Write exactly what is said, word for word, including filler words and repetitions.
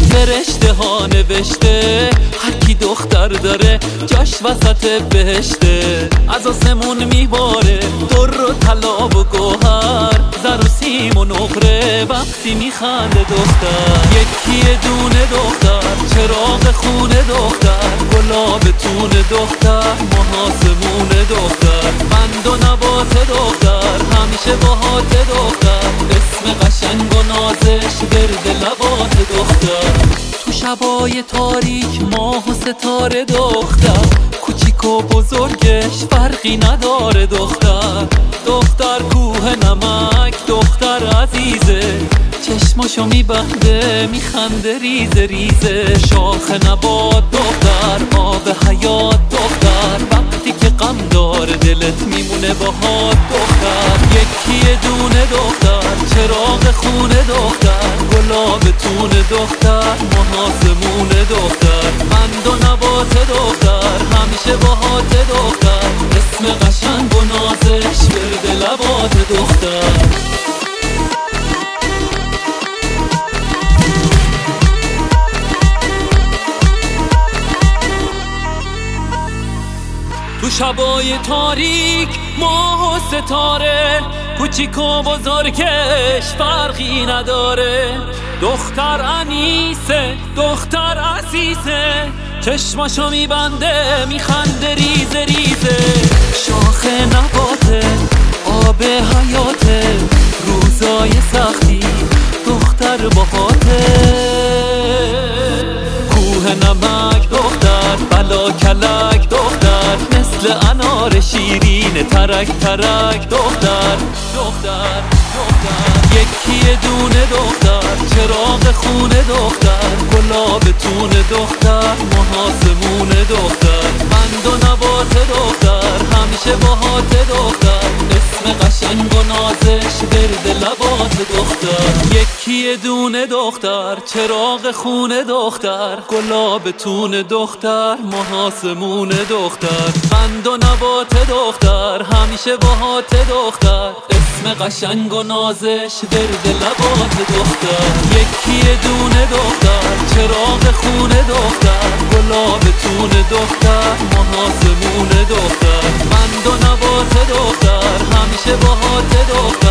فرشته ها نوشته هر کی دختر داره جاش وسط بهشته. از آسمون میباره در و طلا و گوهر، زر و سیم و نقره وقتی میخنده دختر. یکی دونه دختر، چراغ خونه دختر، گلاب تون دختر، محاسمون دختر، بند و نبات دختر، همیشه باهات دختر، اسم قشنگ و نازش ورد لبات دختر. تو شبای تاریک ماه و ستاره دختر، کوچیک و بزرگش فرقی نداره دختر. دختر کوه نمک دختر عزیزه، چشماشو میبنده میخنده ریزه ریزه. شاخ نبات دختر، آب حیات دختر، وقتی که غم داره دلت میمونه باهات دختر. یکی دونه دختر، چراغ خونه دختر، گلاب تون دختر، محاسمون دختر، بند و نبات دختر، همیشه باهات دختر، اسم قشنگ و نازش ورد لبات دختر. تو شبای تاریک ماه و ستاره، کوچیک و بزرگش فرقی نداره. دختر انیسه دختر عزیزه، چشماشو میبنده میخنده ریزه ریزه. شاخ نباته آب حیاته، روزای سختی دختر باهاته. کوه نمک دختر، بلا کلک دختر، مثل انار شیرین ترک ترک دختر دختر دختر. یکی دونه دختر، چراغ خونه دختر، گلاب تون دختر، محاسمون دختر، بند و نبات دختر، همیشه باهات دختر، اسم قشنگ و نازش ورد لبات دختر. یکی دونه دختر، چراغ خونه دختر، گلاب تون دختر، محاسمون دختر، بند و نبات دختر، همیشه باهات دختر، اسم قشنگ و نازش ورد لبات دختر. یکی دونه دختر، چراغ خونه دختر، گلاب تون دختر، محاسمون دختر، بند و نبات دختر، همیشه باهات دختر.